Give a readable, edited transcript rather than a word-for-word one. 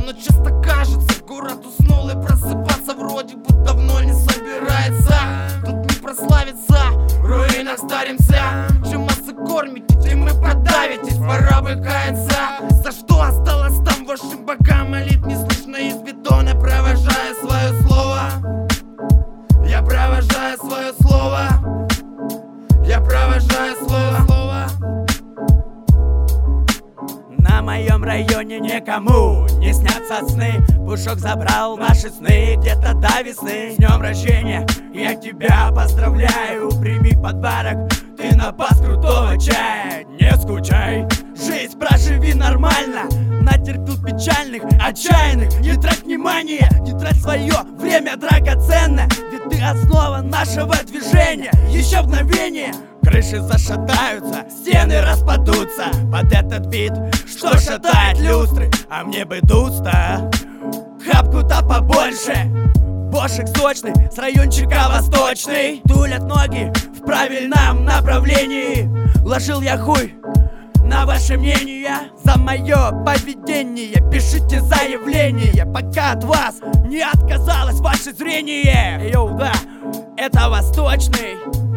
но часто кажется, город уснул и просыпаться вроде бы давно не собирается. Тут не прославиться, в руинах старимся. Чем массы кормите, тем и подавитесь, пора бы каяться. За что осталось там вашим богам молит не слышно из бетона, провожая свое слово. Я провожаю свое слово. Я провожаю свое слово. На моем районе никому не снятся сны. Пушок забрал наши сны где-то до весны. С днем рождения я тебя поздравляю. Прими подарок, ты напас крутого чая. Не скучай, жизнь проживи нормально. Натерпел печальных, отчаянных. Не трать внимание, не трать свое время драгоценно. Ведь ты основа нашего движения. Еще мгновение, крыши зашатаются, стены распадутся под этот бит, что шатает люстры. А мне бы дуться, хапку-то побольше. Бошек сочный, с райончика восточный. Тулят ноги в правильном направлении. Ложил я хуй на ваше мнение за мое поведение. Пишите заявление, пока от вас не отказалось ваше зрение. Йоу, да, это восточный.